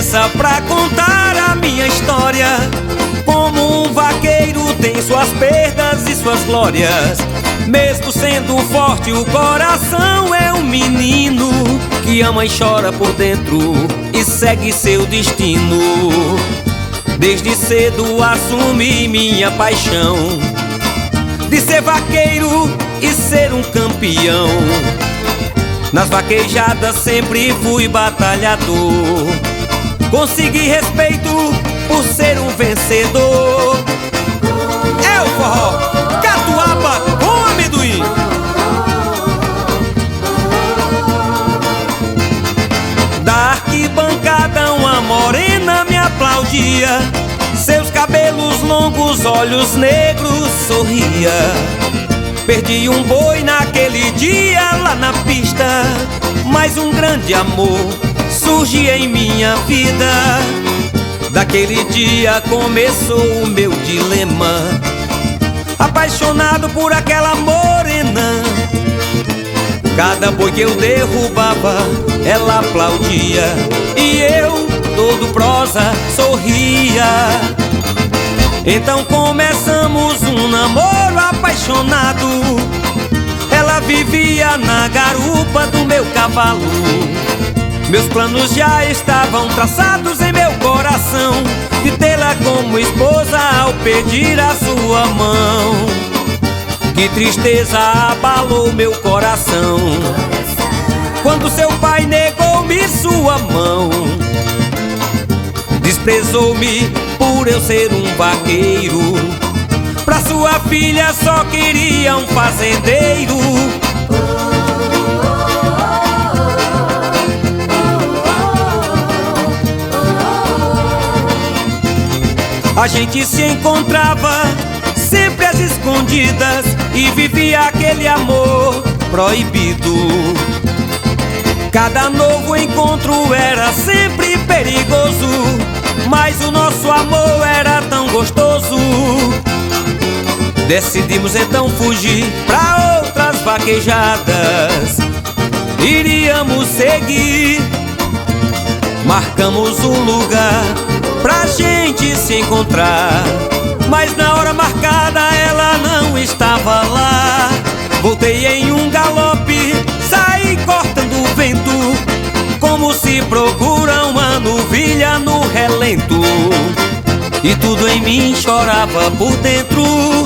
licença pra contar a minha história. Como um vaqueiro tem suas perdas e suas glórias. Mesmo sendo forte, o coração é um menino que ama e chora por dentro e segue seu destino. Desde cedo assumi minha paixão de ser vaqueiro e ser um campeão. Nas vaquejadas sempre fui batalhador. Consegui respeito por ser um vencedor. É o forró catuaba com amendoim. Da arquibancada uma morena me aplaudia. Seus cabelos longos, olhos negros, sorria. Perdi um boi naquele dia lá na pista, mas um grande amor surgia em minha vida. Daquele dia começou o meu dilema, apaixonado por aquela morena. Cada boi que eu derrubava, ela aplaudia, e eu, todo prosa, sorria. Então começamos um namoro apaixonado. Ela vivia na garupa do meu cavalo. Meus planos já estavam traçados em meu coração, de tê-la como esposa ao pedir a sua mão. Que tristeza abalou meu coração quando seu pai negou-me sua mão. Desprezou-me por eu ser um vaqueiro. Pra sua filha só queria um fazendeiro. A gente se encontrava sempre às escondidas e vivia aquele amor proibido. Cada novo encontro era sempre perigoso, mas o nosso amor era tão gostoso. Decidimos então fugir pra outras vaquejadas. Iríamos seguir. Marcamos um lugar pra gente se encontrar, mas na hora marcada ela não estava lá. Voltei em um galope, saí cortando o vento, como se procura uma novilha no relento. E tudo em mim chorava por dentro,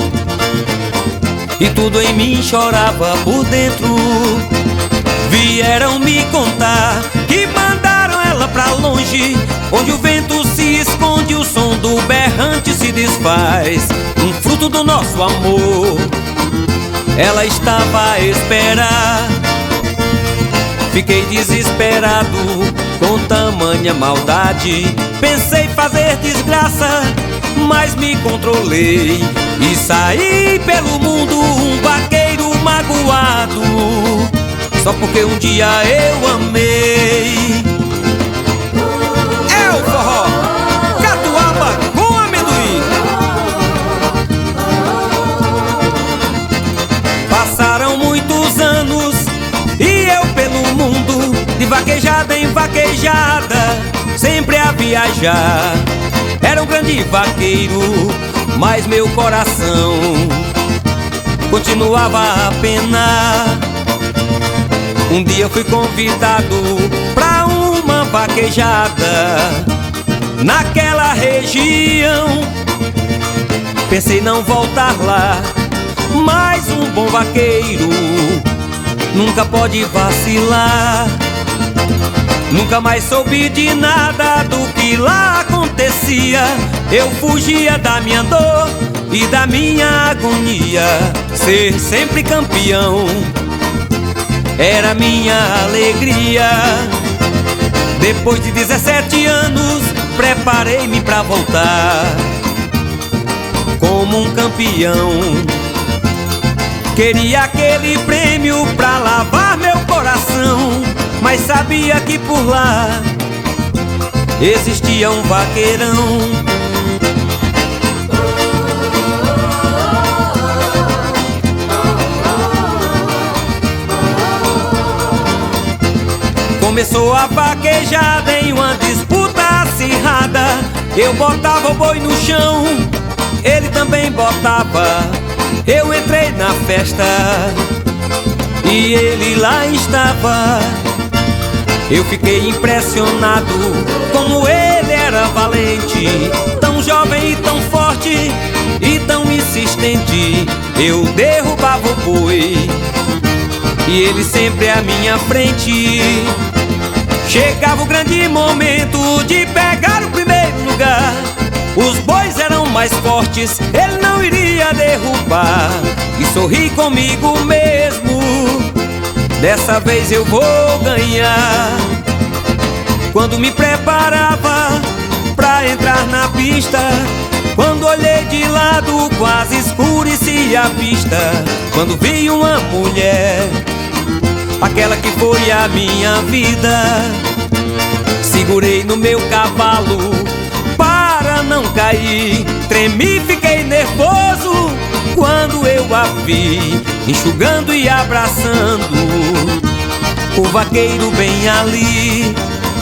e tudo em mim chorava por dentro. Vieram me contar que mandaram ela pra longe, onde o vento se esconde, o som do berrante se desfaz. Um fruto do nosso amor ela estava a esperar. Fiquei desesperado com tamanha maldade. Pensei fazer desgraça, mas me controlei e saí pelo mundo um vaqueiro magoado, só porque um dia eu amei. É o forró catuaba com amendoim. Passaram muitos anos e eu pelo mundo, de vaquejada em vaquejada, sempre a viajar. Era um grande vaqueiro, mas meu coração continuava a penar. Um dia eu fui convidado pra uma vaquejada naquela região. Pensei não voltar lá, mas um bom vaqueiro nunca pode vacilar. Nunca mais soube de nada do que lá acontecia. Eu fugia da minha dor e da minha agonia. Ser sempre campeão era minha alegria. Depois de 17 anos, preparei-me pra voltar como um campeão. Queria aquele prêmio pra lavar meu coração, mas sabia que por lá existia um vaqueirão. Começou a vaquejada em uma disputa Eu botava o boi no chão, ele também botava. Eu entrei na festa e ele lá estava. Eu fiquei impressionado como ele era valente, tão jovem e tão forte e tão insistente. Eu derrubava o boi e ele sempre à minha frente. Chegava o grande momento de pegar o primeiro lugar. Os bois eram mais fortes, ele não iria derrubar. E sorri comigo mesmo, dessa vez eu vou ganhar. Quando me preparava pra entrar na pista, quando olhei de lado quase escurecia a vista. Quando vi uma mulher, aquela que foi a minha vida, segurei no meu cavalo para não cair. Tremi, fiquei nervoso quando eu a vi, enxugando e abraçando o vaqueiro bem ali.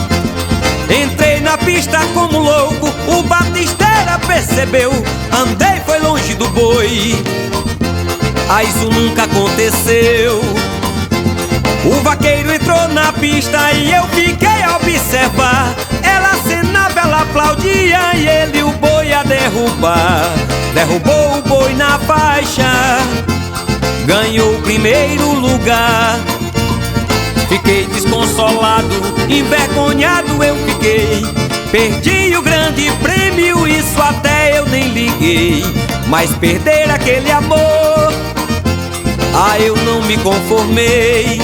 Entrei na pista como louco, o batisteira percebeu. Andei, foi longe do boi, isso nunca aconteceu. O vaqueiro entrou na pista e eu fiquei a observar. Ela acenava, ela aplaudia e ele o boi a derrubar. Derrubou o boi na faixa, ganhou o primeiro lugar. Fiquei desconsolado, envergonhado eu fiquei. Perdi o grande prêmio, isso até eu nem liguei. Mas perder aquele amor, eu não me conformei.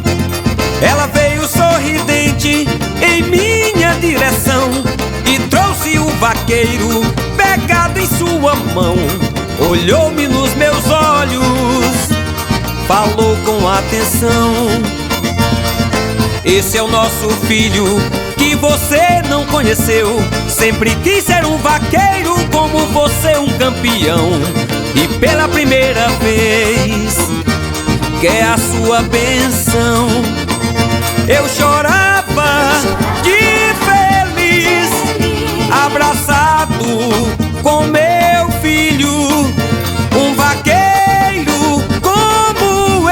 Ela veio sorridente em minha direção e trouxe o vaqueiro pegado em sua mão. Olhou-me nos meus olhos, falou com atenção: esse é o nosso filho que você não conheceu. Sempre quis ser um vaqueiro como você, um campeão. E pela primeira vez quer a sua bênção. Eu chorava de feliz, abraçado com meu filho. Um vaqueiro como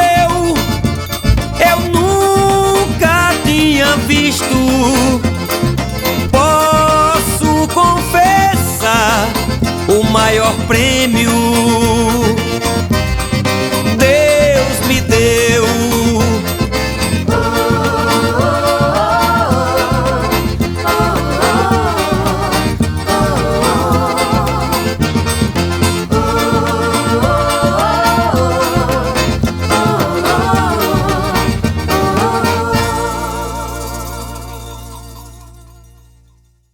eu nunca tinha visto. Posso confessar, o maior prêmio